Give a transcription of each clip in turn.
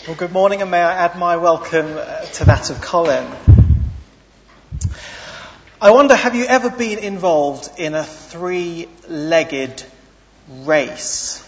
Well, good morning, and may I add my welcome to that of Colin. I wonder, have you ever been involved in a three-legged race?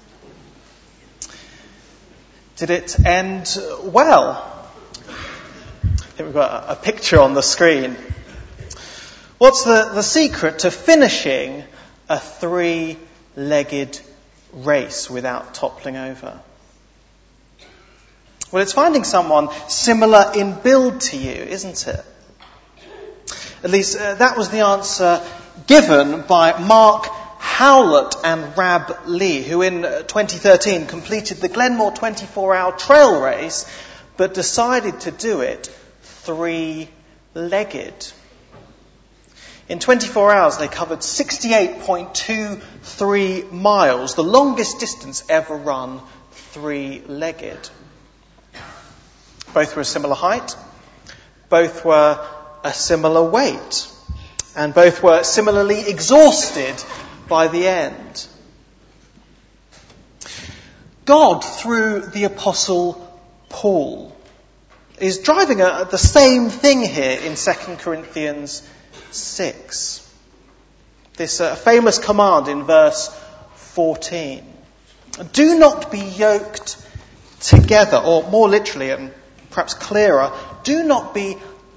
Did it end well? I think we've got a picture on the screen. What's the secret to finishing a three-legged race without toppling over? Well, it's finding someone similar in build to you, isn't it? At least that was the answer given by Mark Howlett and Rab Lee, who in 2013 completed the Glenmore 24-hour trail race, but decided to do it three-legged. In 24 hours, they covered 68.23 miles, the longest distance ever run three-legged. Both were a similar height, both were a similar weight, and both were similarly exhausted by the end. God, through the Apostle Paul, is driving at the same thing here in 2 Corinthians 6. This famous command in verse 14. Do not be yoked together, or more literally and perhaps clearer, do not be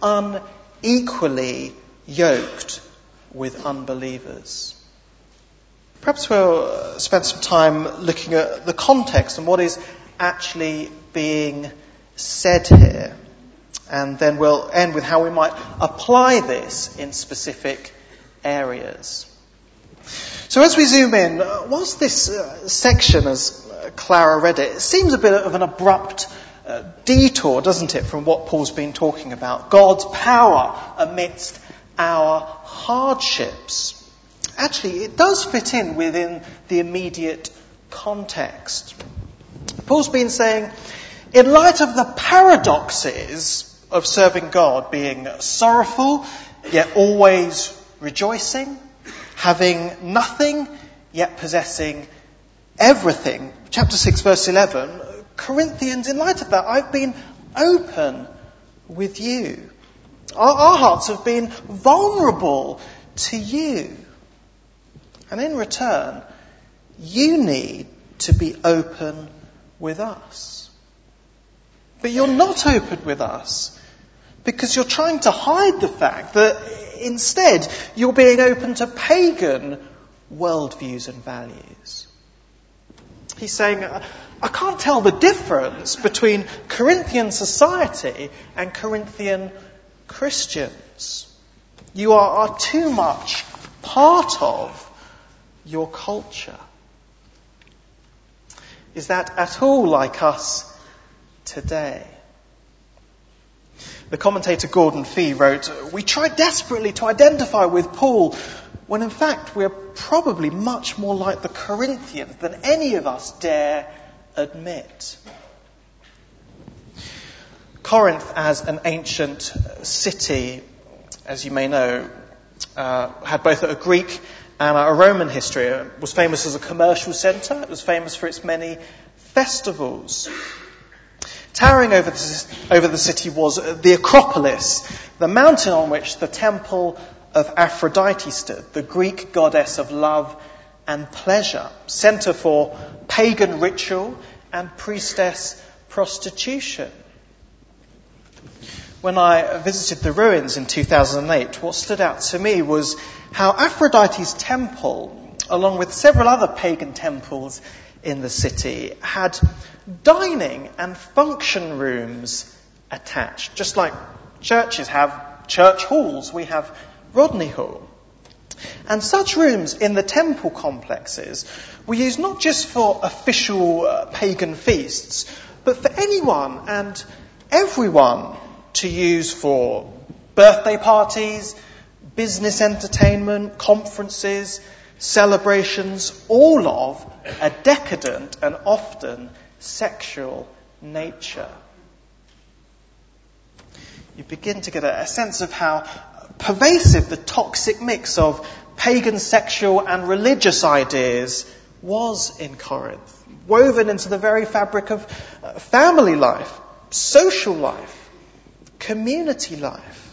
unequally yoked with unbelievers. Perhaps we'll spend some time looking at the context and what is actually being said here. And then we'll end with how we might apply this in specific areas. So as we zoom in, whilst this section, as Clara read it, seems a bit of an abrupt detour, doesn't it, from what Paul's been talking about, God's power amidst our hardships. Actually, it does fit in within the immediate context. Paul's been saying, in light of the paradoxes of serving God, being sorrowful, yet always rejoicing, having nothing, yet possessing everything. Chapter 6, verse 11, Corinthians, in light of that, I've been open with you. Our hearts have been vulnerable to you. And in return, you need to be open with us. But you're not open with us because you're trying to hide the fact that instead you're being open to pagan worldviews and values. He's saying, I can't tell the difference between Corinthian society and Corinthian Christians. You are too much part of your culture. Is that at all like us today? The commentator Gordon Fee wrote, we try desperately to identify with Paul when in fact we're probably much more like the Corinthians than any of us dare admit. Corinth, as an ancient city, as you may know, had both a Greek and a Roman history. It was famous as a commercial centre. It was famous for its many festivals. Towering over the city was the Acropolis, the mountain on which the temple of Aphrodite stood, the Greek goddess of love and pleasure, centre for pagan ritual and priestess prostitution. When I visited the ruins in 2008, what stood out to me was how Aphrodite's temple, along with several other pagan temples in the city, had dining and function rooms attached. Just like churches have church halls, we have Rodney Hall. And such rooms in the temple complexes were used not just for official pagan feasts, but for anyone and everyone to use for birthday parties, business entertainment, conferences, celebrations, all of a decadent and often sexual nature. You begin to get a sense of how pervasive the toxic mix of pagan sexual and religious ideas was in Corinth. woven into the very fabric of family life, social life, community life.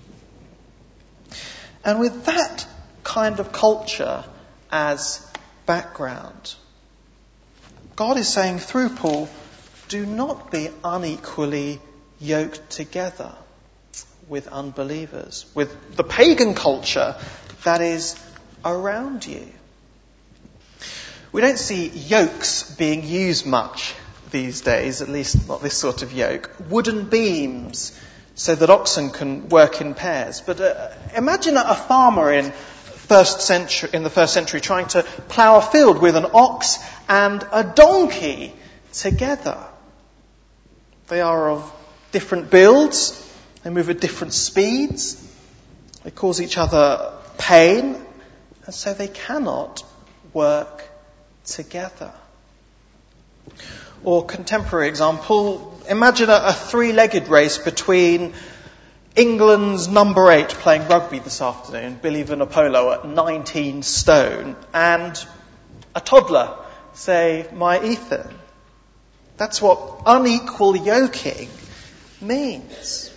And with that kind of culture as background, God is saying through Paul, do not be unequally yoked together with unbelievers, with the pagan culture that is around you. We don't see yokes being used much these days, at least not this sort of yoke. Wooden beams so that oxen can work in pairs. But imagine a farmer in the first century trying to plough a field with an ox and a donkey together. They are of different builds. They move at different speeds. They cause each other pain. And so they cannot work together. Or contemporary example, imagine a three-legged race between England's number 8 playing rugby this afternoon, Billy Vunipola at 19 stone, and a toddler, say my Ethan. That's what unequal yoking means.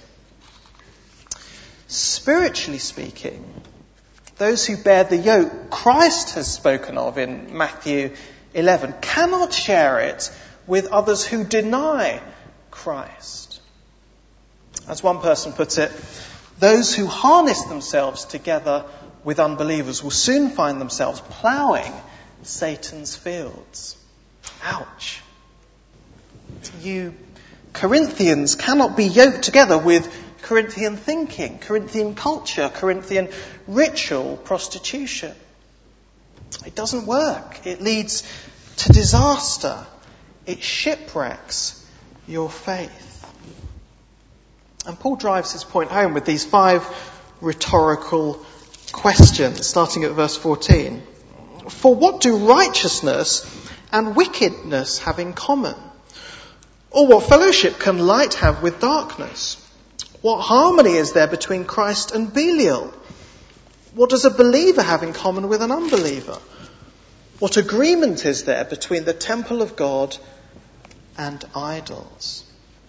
Spiritually speaking, those who bear the yoke Christ has spoken of in Matthew 11 cannot share it with others who deny Christ. As one person puts it, those who harness themselves together with unbelievers will soon find themselves ploughing Satan's fields. Ouch. You Corinthians cannot be yoked together with Corinthian thinking, Corinthian culture, Corinthian ritual prostitution. It doesn't work. It leads to disaster. It shipwrecks your faith. And Paul drives his point home with these 5 rhetorical questions, starting at verse 14. For what do righteousness and wickedness have in common? Or what fellowship can light have with darkness? What harmony is there between Christ and Belial? What does a believer have in common with an unbeliever? What agreement is there between the temple of God and idols?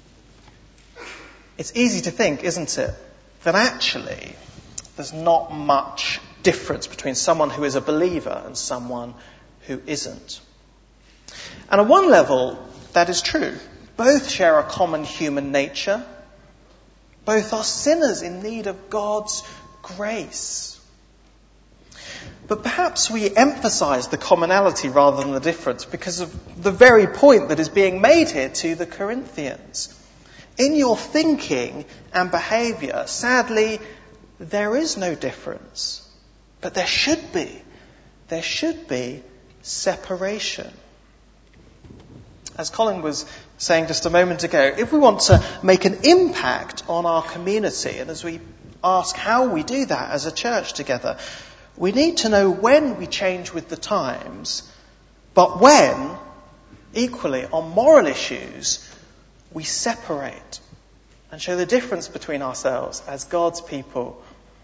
It's easy to think, isn't it, that actually there's not much difference between someone who is a believer and someone who isn't. And on one level, that is true. Both share a common human nature. Both are sinners in need of God's grace. But perhaps we emphasize the commonality rather than the difference because of the very point that is being made here to the Corinthians. In your thinking and behaviour, sadly, there is no difference. But there should be. There should be separation. As Colin was saying just a moment ago, if we want to make an impact on our community, and as we ask how we do that as a church together, we need to know when we change with the times, but when, equally, on moral issues, we separate and show the difference between ourselves as God's people.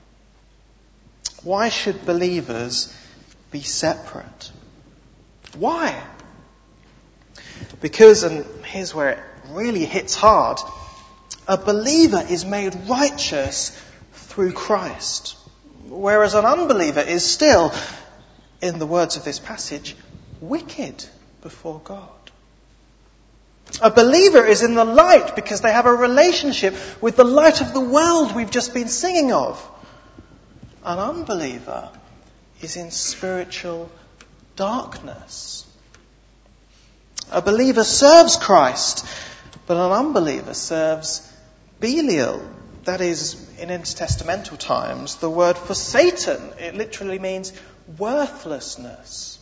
Why should believers be separate? Why? Because, and here's where it really hits hard, a believer is made righteous through Christ, whereas an unbeliever is still, in the words of this passage, wicked before God. A believer is in the light because they have a relationship with the light of the world we've just been singing of. An unbeliever is in spiritual darkness. A believer serves Christ, but an unbeliever serves Belial. That is, in intertestamental times, the word for Satan. It literally means worthlessness.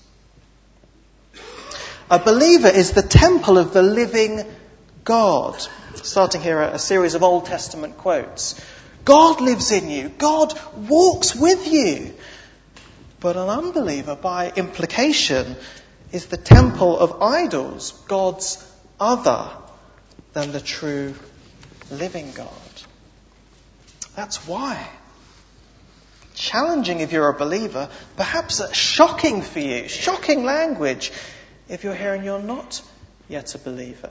A believer is the temple of the living God. Starting here a series of Old Testament quotes. God lives in you. God walks with you. But an unbeliever, by implication, is the temple of idols, gods other than the true living God. That's why. Challenging if you're a believer, perhaps shocking for you, shocking language if you're here and you're not yet a believer?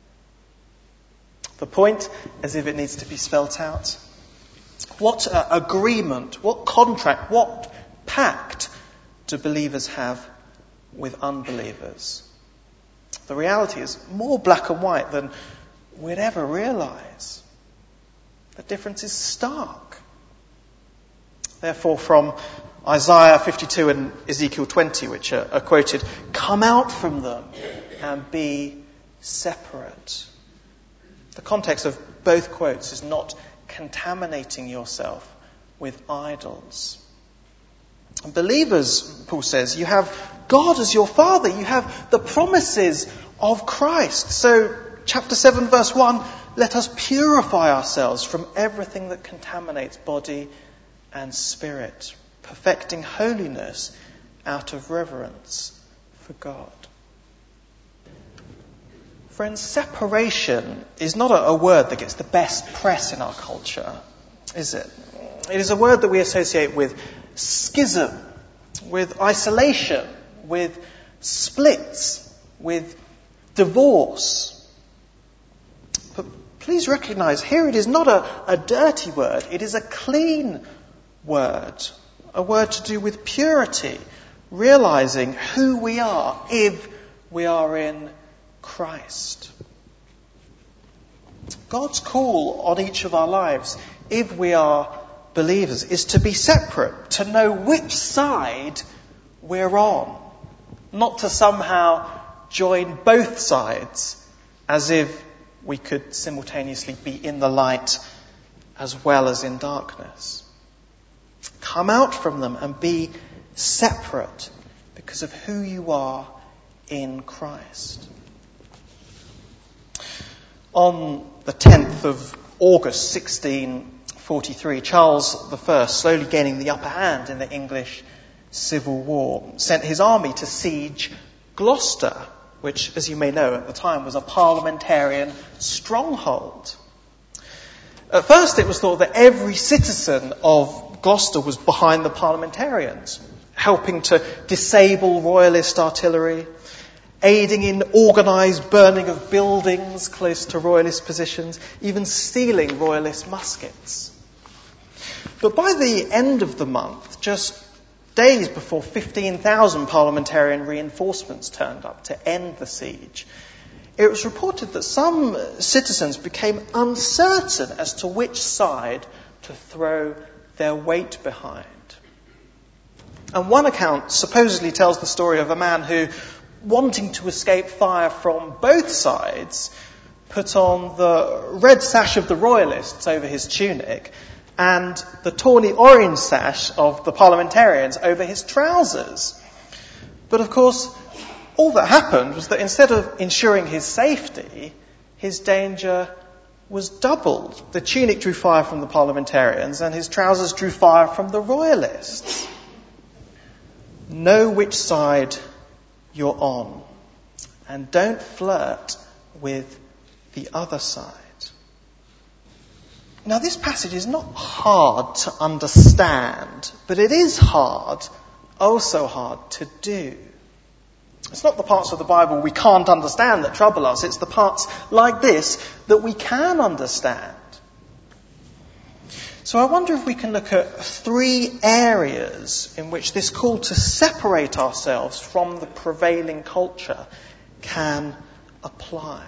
The point, as if it needs to be spelt out. What agreement, what contract, what pact do believers have with unbelievers? The reality is more black and white than we'd ever realise. The difference is stark. Therefore, from Isaiah 52 and Ezekiel 20, which are quoted, come out from them and be separate. The context of both quotes is not contaminating yourself with idols. Believers, Paul says, you have God as your Father. You have the promises of Christ. So, chapter 7, verse 1, let us purify ourselves from everything that contaminates body and spirit, perfecting holiness out of reverence for God. Friends, separation is not a word that gets the best press in our culture, is it? It is a word that we associate with schism, with isolation, with splits, with divorce. But please recognise, here it is not a dirty word, it is a clean word, a word to do with purity, realising who we are if we are in Christ. God's call on each of our lives, if we are believers, is to be separate, to know which side we're on, not to somehow join both sides as if we could simultaneously be in the light as well as in darkness. Come out from them and be separate because of who you are in Christ. On the 10th of August 1643, Charles I, slowly gaining the upper hand in the English Civil War, sent his army to siege Gloucester, which, as you may know, at the time was a parliamentarian stronghold. At first it was thought that every citizen of Gloucester was behind the parliamentarians, helping to disable royalist artillery, aiding in organised burning of buildings close to royalist positions, even stealing royalist muskets. But by the end of the month, just days before 15,000 parliamentarian reinforcements turned up to end the siege, it was reported that some citizens became uncertain as to which side to throw their weight behind. And one account supposedly tells the story of a man who, wanting to escape fire from both sides, put on the red sash of the royalists over his tunic and the tawny orange sash of the parliamentarians over his trousers. But of course, all that happened was that instead of ensuring his safety, his danger was doubled. The tunic drew fire from the parliamentarians and his trousers drew fire from the royalists. Know which side you're on, and don't flirt with the other side. Now, this passage is not hard to understand, but it is hard, oh so hard to do. It's not the parts of the Bible we can't understand that trouble us, it's the parts like this that we can understand. So I wonder if we can look at 3 areas in which this call to separate ourselves from the prevailing culture can apply.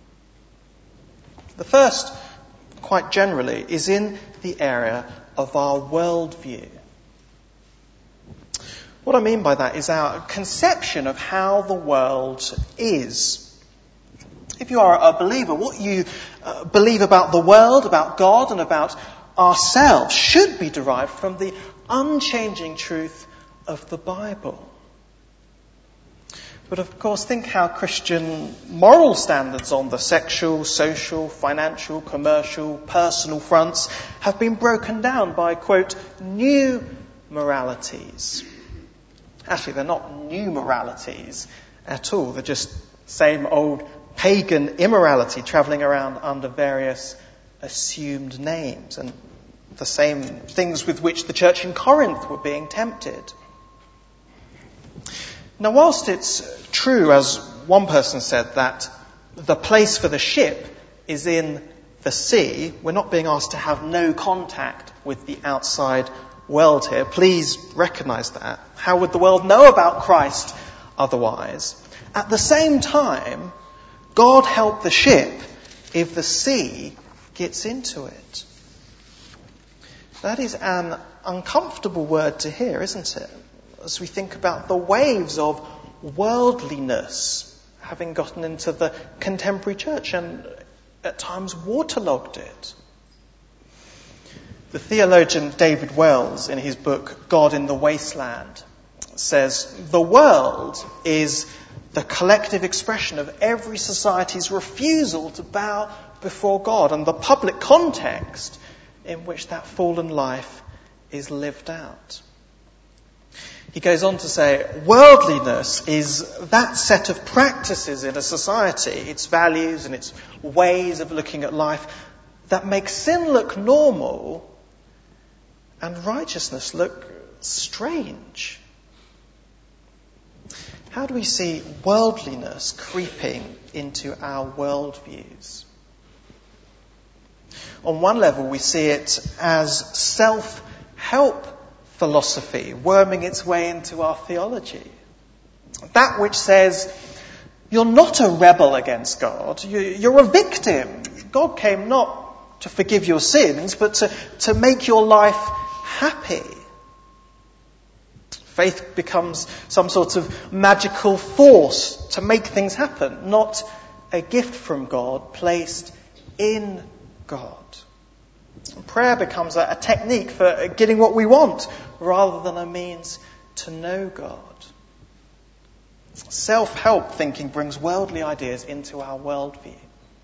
The first, quite generally, is in the area of our worldview. What I mean by that is our conception of how the world is. If you are a believer, what you believe about the world, about God, and about ourselves should be derived from the unchanging truth of the Bible. But of course, think how Christian moral standards on the sexual, social, financial, commercial, personal fronts have been broken down by, quote, new moralities. Actually, they're not new moralities at all. They're just same old pagan immorality travelling around under various assumed names, and the same things with which the church in Corinth were being tempted. Now, whilst it's true, as one person said, that the place for the ship is in the sea, we're not being asked to have no contact with the outside world here. Please recognise that. How would the world know about Christ otherwise? At the same time, God help the ship if the sea gets into it. That is an uncomfortable word to hear, isn't it? As we think about the waves of worldliness having gotten into the contemporary church and at times waterlogged it. The theologian David Wells, in his book God in the Wasteland, says the world is the collective expression of every society's refusal to bow before God and the public context in which that fallen life is lived out. He goes on to say, worldliness is that set of practices in a society, its values and its ways of looking at life, that make sin look normal and righteousness look strange. How do we see worldliness creeping into our worldviews? On one level, we see it as self-help philosophy worming its way into our theology. That which says, you're not a rebel against God, you're a victim. God came not to forgive your sins, but to make your life happy. Faith becomes some sort of magical force to make things happen, not a gift from God placed in God. Prayer becomes a technique for getting what we want rather than a means to know God. Self-help thinking brings worldly ideas into our worldview.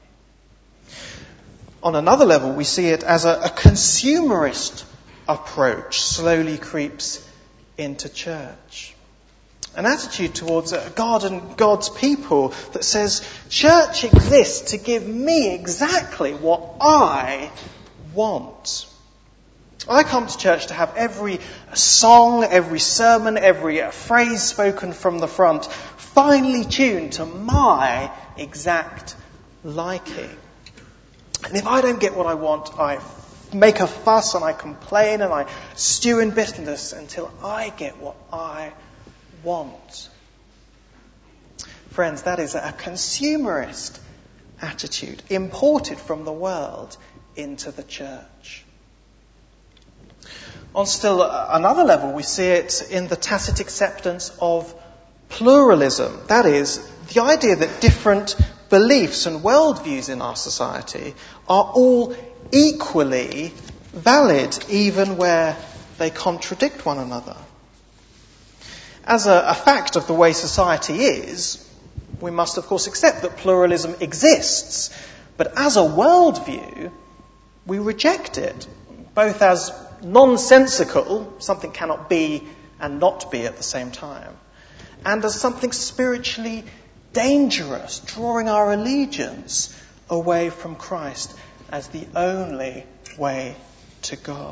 On another level, we see it as a consumerist approach slowly creeps into church. An attitude towards God and God's people that says, church exists to give me exactly what I want. I come to church to have every song, every sermon, every phrase spoken from the front finely tuned to my exact liking. And if I don't get what I want, I make a fuss and I complain and I stew in bitterness until I get what I want. Friends, that is a consumerist attitude imported from the world into the church. On still another level, we see it in the tacit acceptance of pluralism. That is, the idea that different beliefs and worldviews in our society are all equally valid, even where they contradict one another. As a fact of the way society is, we must of course accept that pluralism exists, but as a worldview, we reject it, both as nonsensical, something cannot be and not be at the same time, and as something spiritually dangerous, drawing our allegiance away from Christ as the only way to God.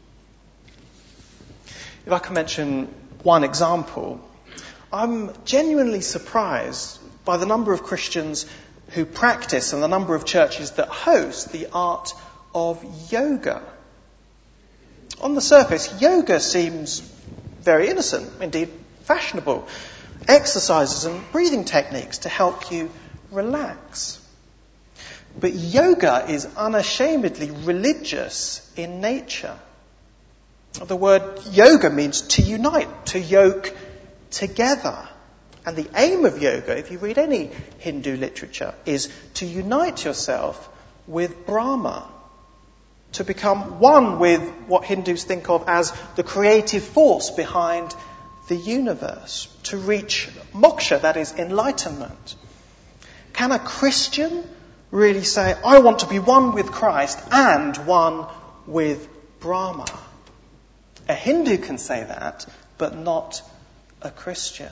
If I can mention one example, I'm genuinely surprised by the number of Christians who practice and the number of churches that host the art of yoga. On the surface, yoga seems very innocent, indeed fashionable. Exercises and breathing techniques to help you relax. But yoga is unashamedly religious in nature. The word yoga means to unite, to yoke together. And the aim of yoga, if you read any Hindu literature, is to unite yourself with Brahma, to become one with what Hindus think of as the creative force behind the universe, to reach moksha, that is enlightenment. Can a Christian really say, I want to be one with Christ and one with Brahma? A Hindu can say that, but not a Christian.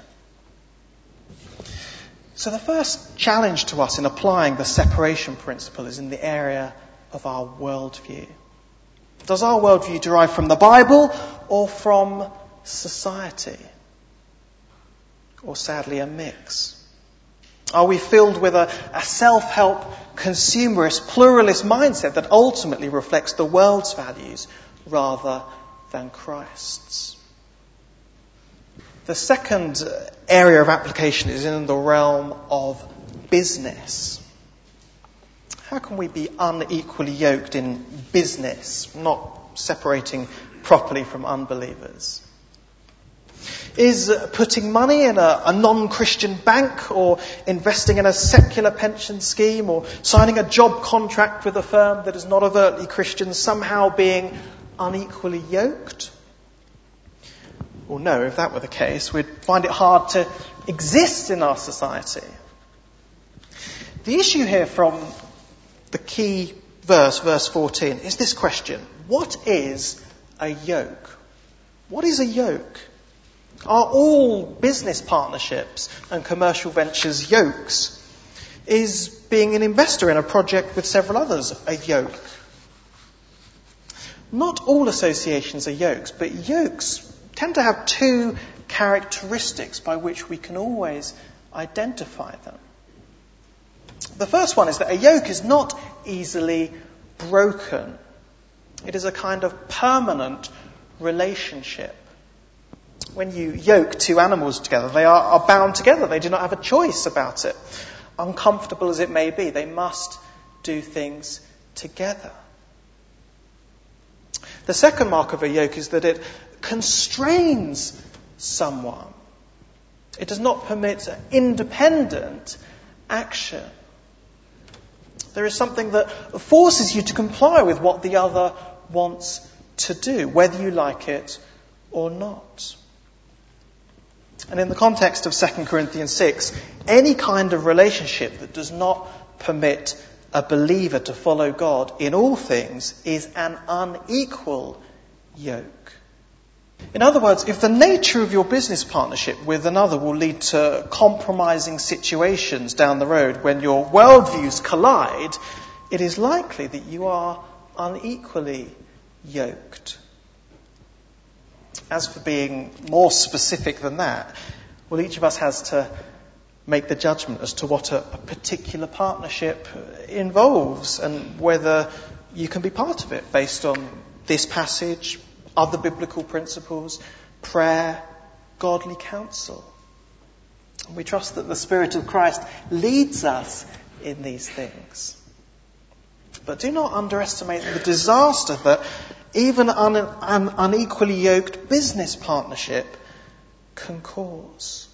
So the first challenge to us in applying the separation principle is in the area of our worldview. Does our worldview derive from the Bible or from society? or sadly a mix? Are we filled with a self-help, consumerist, pluralist mindset that ultimately reflects the world's values rather than Christ's? The second area of application is in the realm of business. How can we be unequally yoked in business, not separating properly from unbelievers? Is putting money in a non-Christian bank, or investing in a secular pension scheme, or signing a job contract with a firm that is not overtly Christian somehow being unequally yoked? Well, no, if that were the case, we'd find it hard to exist in our society. The issue here from the key verse, verse 14, is this question: what is a yoke? What is a yoke? Are all business partnerships and commercial ventures yokes? Is being an investor in a project with several others a yoke? Not all associations are yokes, but yokes tend to have two characteristics by which we can always identify them. The first one is that a yoke is not easily broken. It is a kind of permanent relationship. When you yoke two animals together, they are bound together. They do not have a choice about it. Uncomfortable as it may be, they must do things together. The second mark of a yoke is that it constrains someone. It does not permit independent action. There is something that forces you to comply with what the other wants to do, whether you like it or not. And in the context of 2 Corinthians 6, any kind of relationship that does not permit a believer to follow God in all things is an unequal yoke. In other words, if the nature of your business partnership with another will lead to compromising situations down the road when your worldviews collide, it is likely that you are unequally yoked. As for being more specific than that, well, each of us has to make the judgment as to what a particular partnership involves and whether you can be part of it based on this passage, other biblical principles, prayer, godly counsel. And we trust that the Spirit of Christ leads us in these things. But do not underestimate the disaster that even an unequally yoked business partnership can cause.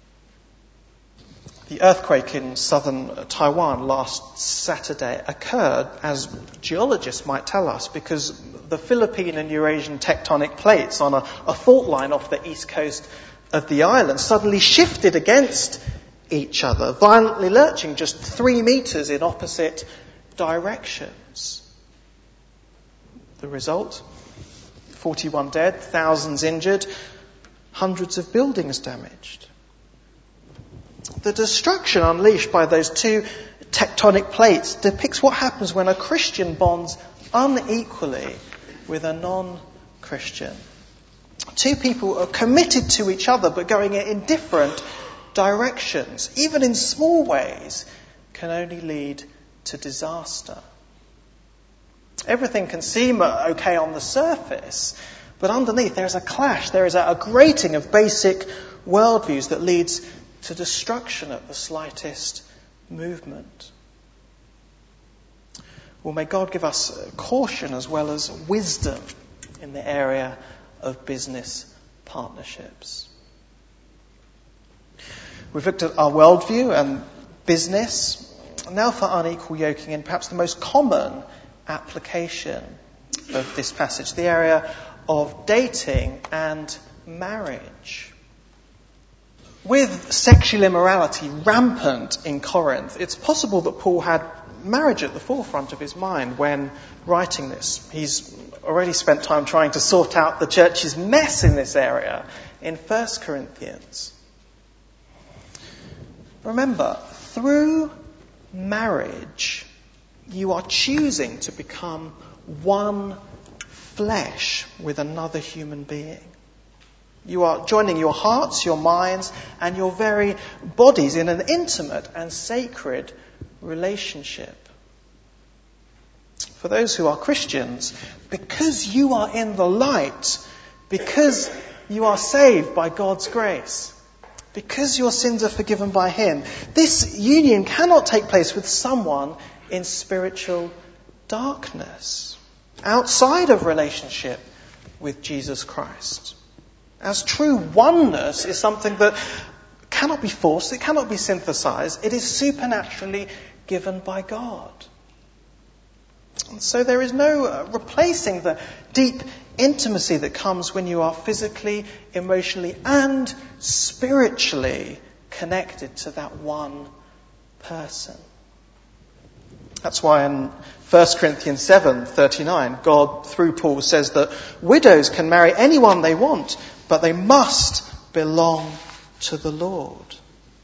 The earthquake in southern Taiwan last Saturday occurred, as geologists might tell us, because the Philippine and Eurasian tectonic plates on a fault line off the east coast of the island suddenly shifted against each other, violently lurching just 3 meters in opposite directions. The result? 41 dead, thousands injured, hundreds of buildings damaged. The destruction unleashed by those two tectonic plates depicts what happens when a Christian bonds unequally with a non-Christian. Two people are committed to each other but going in different directions, even in small ways, can only lead to disaster. Everything can seem okay on the surface, but underneath there is a clash, there is a grating of basic worldviews that leads to destruction at the slightest movement. Well, may God give us caution as well as wisdom in the area of business partnerships. We've looked at our worldview and business. Now for unequal yoking, and perhaps the most common application of this passage, the area of dating and marriage. With sexual immorality rampant in Corinth, it's possible that Paul had marriage at the forefront of his mind when writing this. He's already spent time trying to sort out the church's mess in this area in 1 Corinthians. Remember, through marriage, you are choosing to become one flesh with another human being. You are joining your hearts, your minds, and your very bodies in an intimate and sacred relationship. For those who are Christians, because you are in the light, because you are saved by God's grace, because your sins are forgiven by Him, this union cannot take place with someone in spiritual darkness, outside of relationship with Jesus Christ. As true oneness is something that cannot be forced, it cannot be synthesized, it is supernaturally given by God. And so there is no replacing the deep intimacy that comes when you are physically, emotionally, and spiritually connected to that one person. That's why in 1 Corinthians 7:39, God, through Paul, says that widows can marry anyone they want, but they must belong to the Lord.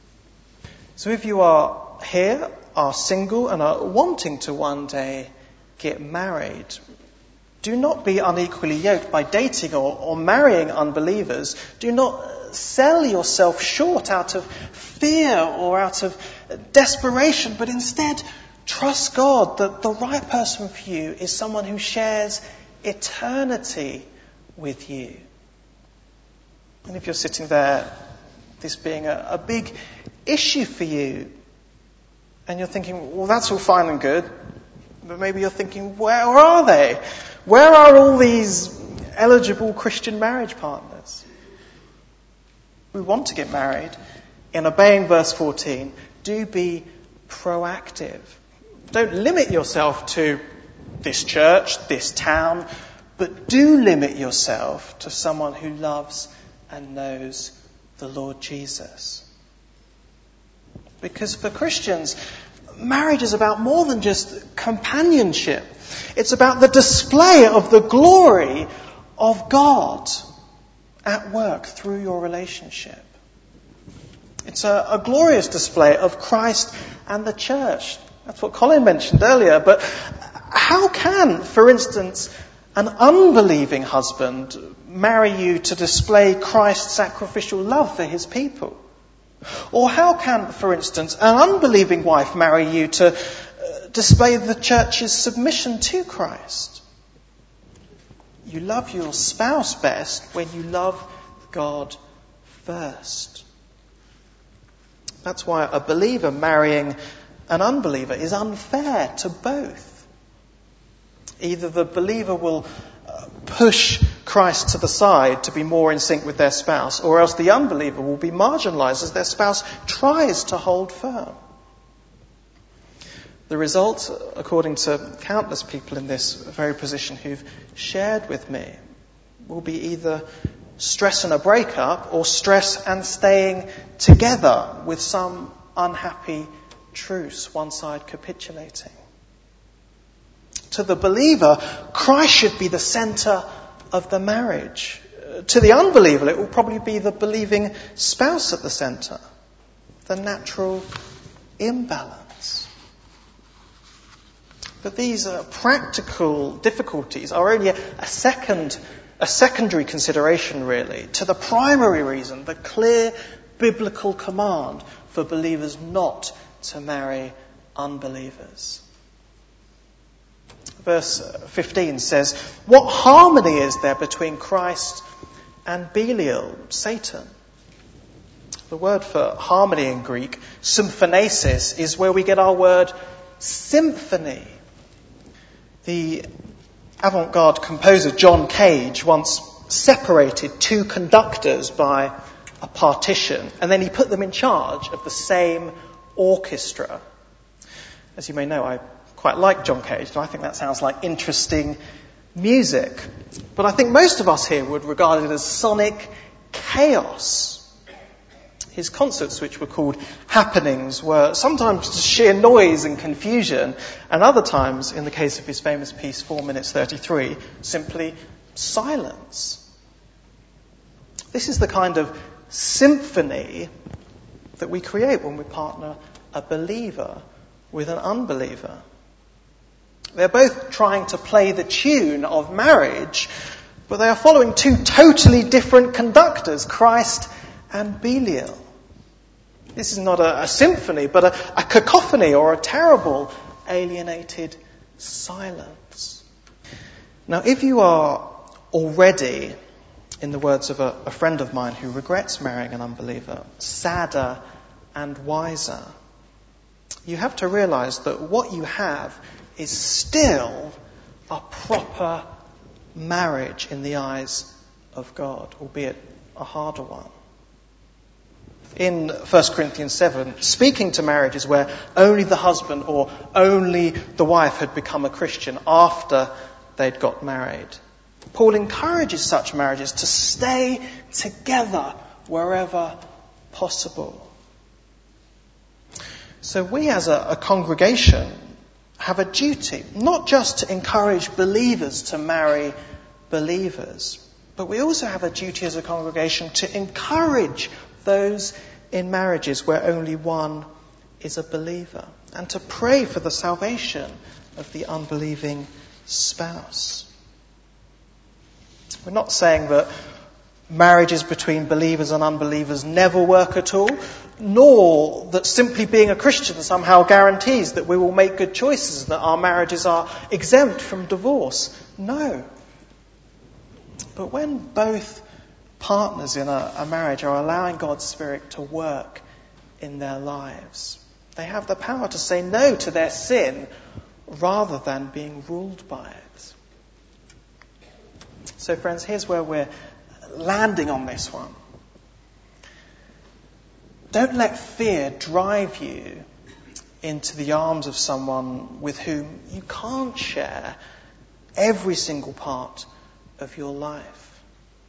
So if you are here, are single, and are wanting to one day get married, do not be unequally yoked by dating or marrying unbelievers. Do not sell yourself short out of fear or out of desperation, but instead trust God that the right person for you is someone who shares eternity with you. And if you're sitting there, this being a big issue for you, and you're thinking, well, that's all fine and good, but maybe you're thinking, where are they? Where are all these eligible Christian marriage partners? We want to get married. In obeying verse 14, do be proactive. Don't limit yourself to this church, this town, but do limit yourself to someone who loves and knows the Lord Jesus. Because for Christians, marriage is about more than just companionship. It's about the display of the glory of God at work through your relationship. It's a glorious display of Christ and the church. That's what Colin mentioned earlier. But how can, for instance, an unbelieving husband marry you to display Christ's sacrificial love for his people? Or how can, for instance, an unbelieving wife marry you to display the church's submission to Christ? You love your spouse best when you love God first. That's why a believer marrying an unbeliever is unfair to both. Either the believer will push Christ to the side to be more in sync with their spouse, or else the unbeliever will be marginalized as their spouse tries to hold firm. The result, according to countless people in this very position who've shared with me, will be either stress and a breakup, or stress and staying together with some unhappy truce, one side capitulating. To the believer, Christ should be the centre of the marriage. To the unbeliever, it will probably be the believing spouse at the centre. The natural imbalance. But these practical difficulties are only a secondary consideration, really, to the primary reason, the clear biblical command for believers not to marry unbelievers. Verse 15 says, what harmony is there between Christ and Belial, Satan? The word for harmony in Greek, symphonesis, is where we get our word symphony. The avant-garde composer John Cage once separated two conductors by a partition, and then he put them in charge of the same orchestra. As you may know, I quite like John Cage, and I think that sounds like interesting music. But I think most of us here would regard it as sonic chaos. His concerts, which were called happenings, were sometimes just sheer noise and confusion, and other times, in the case of his famous piece 4 minutes 33, simply silence. This is the kind of symphony that we create when we partner a believer with an unbeliever. They're both trying to play the tune of marriage, But they are following two totally different conductors, Christ and Belial. This is not a symphony, but a cacophony or a terrible alienated silence. Now, if you are already, in the words of a friend of mine who regrets marrying an unbeliever, sadder and wiser, you have to realise that what you have is still a proper marriage in the eyes of God, albeit a harder one. In 1 Corinthians 7, speaking to marriages where only the husband or only the wife had become a Christian after they'd got married, Paul encourages such marriages to stay together wherever possible. So we as a congregation have a duty, not just to encourage believers to marry believers, but we also have a duty as a congregation to encourage those in marriages where only one is a believer, and to pray for the salvation of the unbelieving spouse. We're not saying that marriages between believers and unbelievers never work at all, nor that simply being a Christian somehow guarantees that we will make good choices and that our marriages are exempt from divorce. No. But when both partners in a marriage are allowing God's Spirit to work in their lives, they have the power to say no to their sin rather than being ruled by it. So friends, here's where we're landing on this one. Don't let fear drive you into the arms of someone with whom you can't share every single part of your life.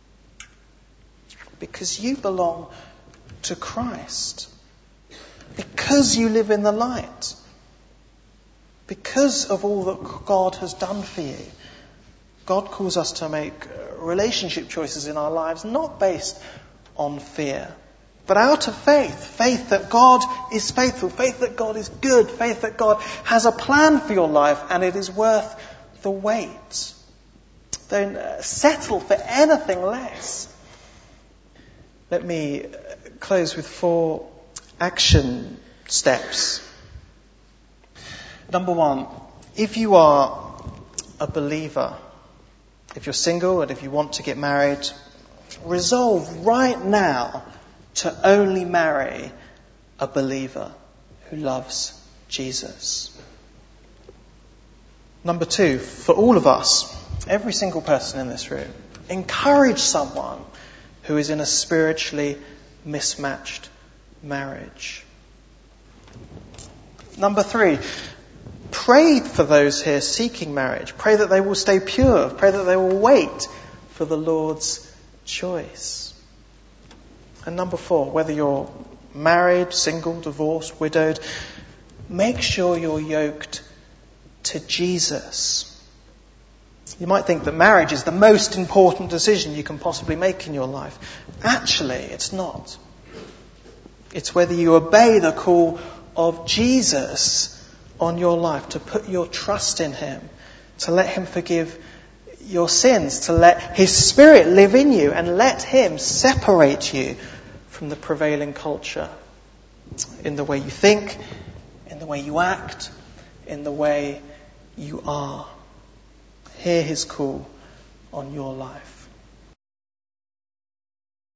Because you belong to Christ. Because you live in the light. Because of all that God has done for you. God calls us to make relationship choices in our lives not based on fear, but out of faith. Faith that God is faithful, faith that God is good, faith that God has a plan for your life and it is worth the wait. Don't settle for anything less. Let me close with 4 action steps. Number 1, if you are a believer, if you're single and if you want to get married, resolve right now to only marry a believer who loves Jesus. Number 2, for all of us, every single person in this room, encourage someone who is in a spiritually mismatched marriage. Number 3, pray for those here seeking marriage. Pray that they will stay pure. Pray that they will wait for the Lord's choice. And number 4, whether you're married, single, divorced, widowed, make sure you're yoked to Jesus. You might think that marriage is the most important decision you can possibly make in your life. Actually, it's not. It's whether you obey the call of Jesus on your life, to put your trust in him, to let him forgive your sins, to let his Spirit live in you and let him separate you from the prevailing culture in the way you think, in the way you act, in the way you are. Hear his call on your life.